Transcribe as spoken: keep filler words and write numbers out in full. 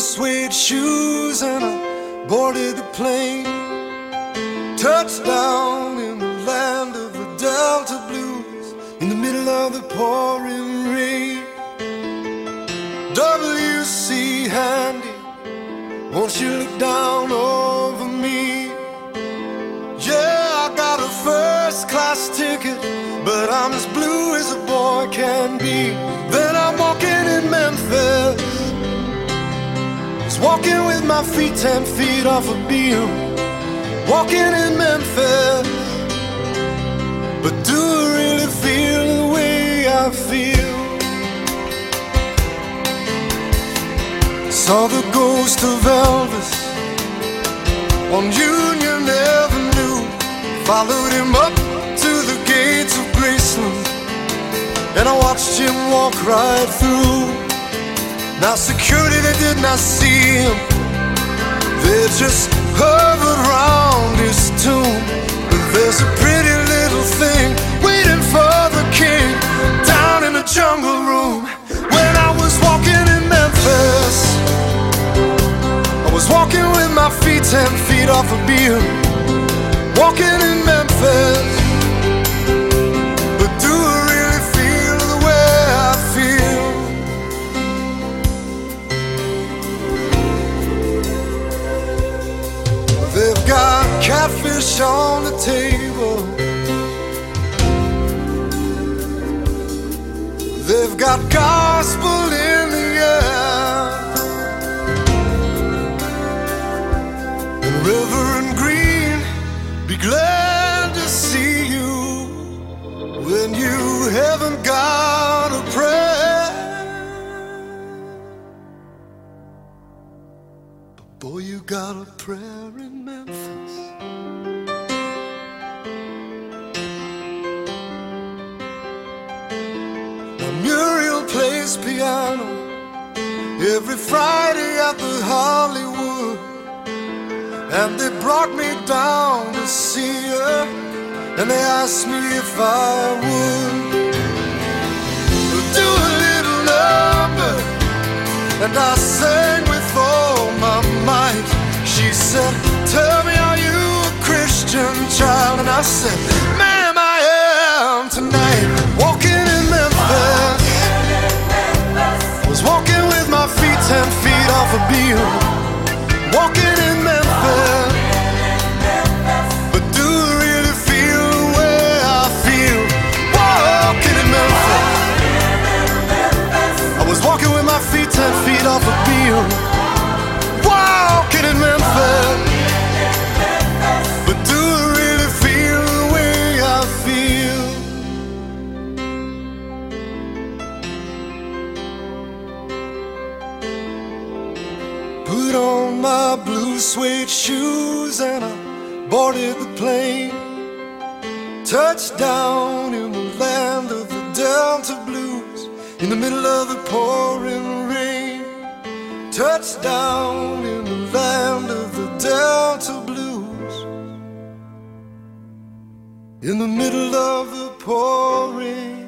suede shoes and I boarded the plane. Touchdown in the land of the Delta Blues, in the middle of the pouring rain. W C Handy, won't you look down over me? Yeah, I got a first class ticket, but I'm as blue as a boy can be. Then I'm walking in Memphis, just walking with my feet ten feet off a beam. Walking in Memphis, but do I really feel the way I feel? Saw the ghost of Elvis on Union Avenue, followed him up to the gates of Graceland, and I watched him walk right through. Now security, they did not see him, they just hovered round his tomb. But there's a pretty little thing waiting for the king down in the jungle room. When I was walking in Memphis, I was walking with my feet ten feet off a beam. Walking in Memphis, but do I really feel the way I feel? They've got catfish on the table, they've got gospel in the air, and Reverend Green, be glad to see you when you haven't got a prayer. But boy, you got a prayer in Memphis. Now Muriel plays piano every Friday at the Hollywood, and they brought me down to see her, and they asked me if I would do a little number, and I sang with all my might. She said, tell me, are you a Christian child? And I said, ma'am, I am tonight. Walking in Memphis, was walking with my feet ten feet off a beam. Walking in Memphis, but do I really feel the way I feel? Walking in Memphis, I was walking with my feet ten feet off a beam. Walking in Memphis, but do I really feel the way I feel? Put on my blue suede shoes and I boarded the plane. Touchdown in the land of the Delta Blues, in the middle of the pouring rain. Touchdown in the land of the Delta Blues, in the middle of the pouring